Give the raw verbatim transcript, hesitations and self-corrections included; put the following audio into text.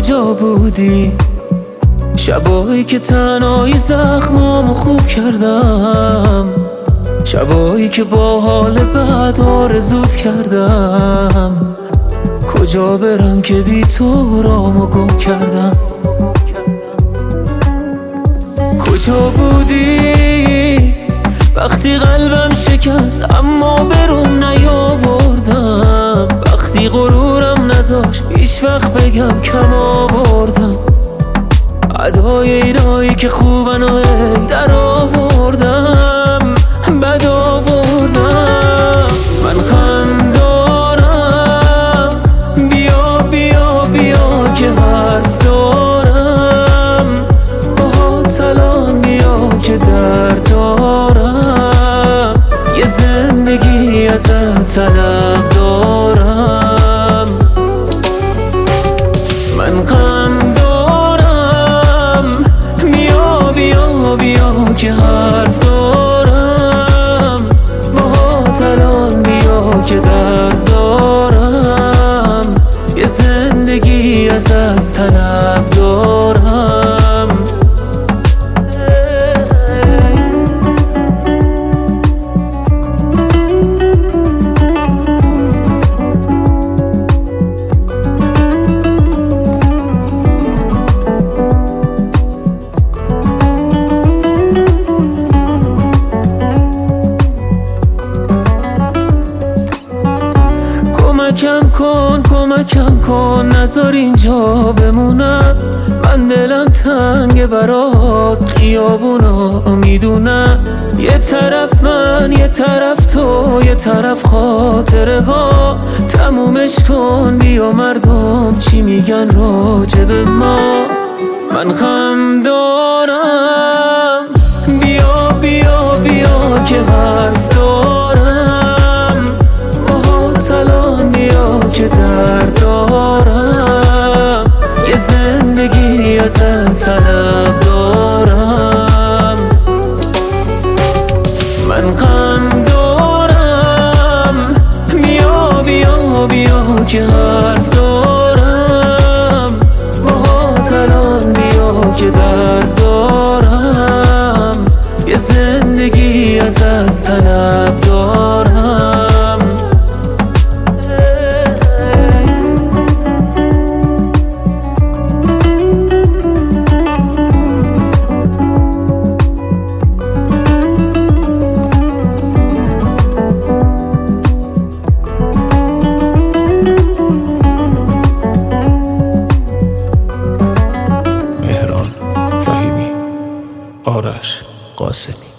کجا بودی؟ شبایی که تنهایی زخمامو خوب کردم، شبایی که با حال بد آرزوت کردم. کجا برم که بی تو رامو گم کردم؟ کجا بودی وقتی قلبم شکست اما برون نیاوردم؟ وقتی غرورم نذاش هیچ وقت بگم کم آوردم. ادای اینایی که خوبن و در آوردم بد آوردم. من خندارم بیا بیا بیا که حرف دارم، باهات سلام بیا که درد دارم. یه زندگی ازت طلب دارم. من غم دارم بیا بیا بیا که حرف دارم، باهات الان بیا که درد دارم. یه زندگی ازت طلب دارم. کمکم کن کمکم کن نذار اینجا بمونم. من دلم تنگ برات خیابونا میدونم. یه طرف من یه طرف تو یه طرف خاطره ها. تمومش کن بیا مردم چی میگن راجب ما. من غم دارم بیا بیا بیا که حرف دارم، باهات سلام بیا که درد دارم. یه زندگی ازت طلب دارم. من غم دارم بیا بیا بیا که حرف دارم، باهات الان بیا که درد دارم. یه زندگی ازت طلب دارم. مهران فهیمی، آرش قاسمی.